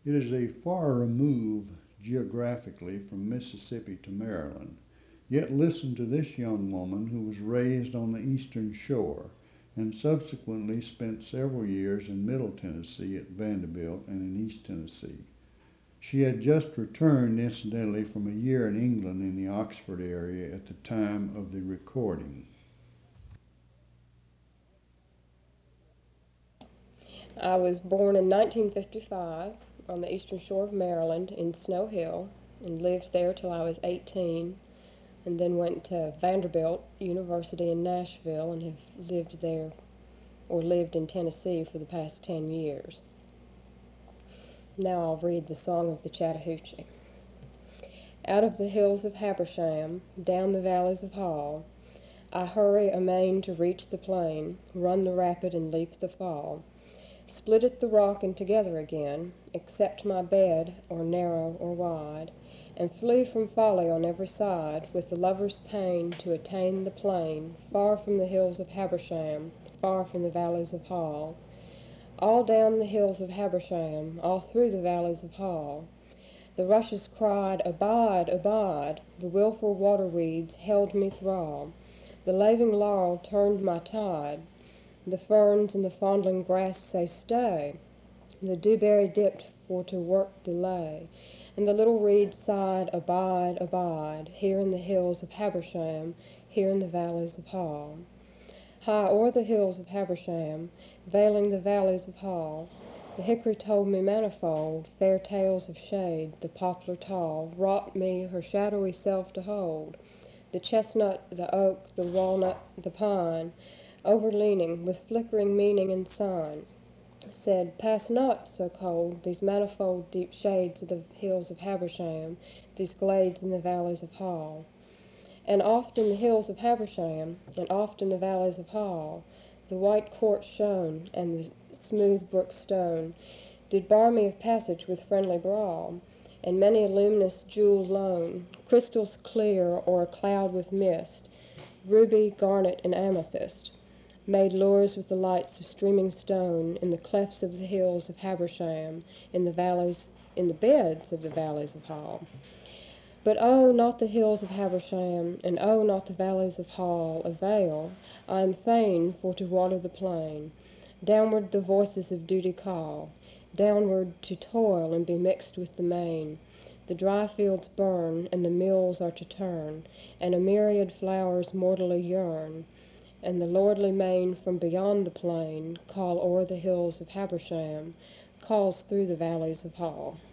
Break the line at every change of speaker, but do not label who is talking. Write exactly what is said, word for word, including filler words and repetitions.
It is a far remove geographically from Mississippi to Maryland. Yet listen to this young woman who was raised on the eastern shore and subsequently spent several years in Middle Tennessee at Vanderbilt and in East Tennessee. She had just returned, incidentally, from a year in England in the Oxford area at the time of the recording.
I was born in nineteen fifty-five on the eastern shore of Maryland in Snow Hill and lived there till I was eighteen, and then went to Vanderbilt University in Nashville and have lived there or lived in Tennessee for the past ten years. Now I'll read the Song of the Chattahoochee. Out of the hills of Habersham, down the valleys of Hall, I hurry amain to reach the plain, run the rapid and leap the fall, split at the rock and together again, accept my bed, or narrow or wide, and flee from folly on every side, with the lover's pain to attain the plain, far from the hills of Habersham, far from the valleys of Hall. All down the hills of Habersham, all through the valleys of Hall, the rushes cried, "Abide, abide!" The wilful water weeds held me thrall. The laving laurel turned my tide. The ferns and the fondling grass say, "Stay!" The dewberry dipped for to work delay. And the little reed sighed, "Abide, abide!" Here in the hills of Habersham, here in the valleys of Hall. High o'er the hills of Habersham, veiling the valleys of Hall, the hickory told me manifold fair tales of shade. The poplar tall wrought me her shadowy self to hold. The chestnut, the oak, the walnut, the pine, overleaning with flickering meaning and sign, said, "Pass not so cold these manifold deep shades of the hills of Habersham, these glades in the valleys of Hall." And oft in the hills of Habersham, and oft in the valleys of Hall, the white quartz shone, and the smooth brook stone did bar me of passage with friendly brawl, and many a luminous jewel lone, crystals clear or a cloud with mist, ruby, garnet, and amethyst, made lures with the lights of streaming stone in the clefts of the hills of Habersham, in the valleys, in the beds of the valleys of Hall. But oh, not the hills of Habersham, and oh, not the valleys of Hall avail. I am fain for to water the plain. Downward the voices of duty call, downward to toil and be mixed with the main. The dry fields burn, and the mills are to turn, and a myriad flowers mortally yearn, and the lordly main from beyond the plain call o'er the hills of Habersham, calls through the valleys of Hall.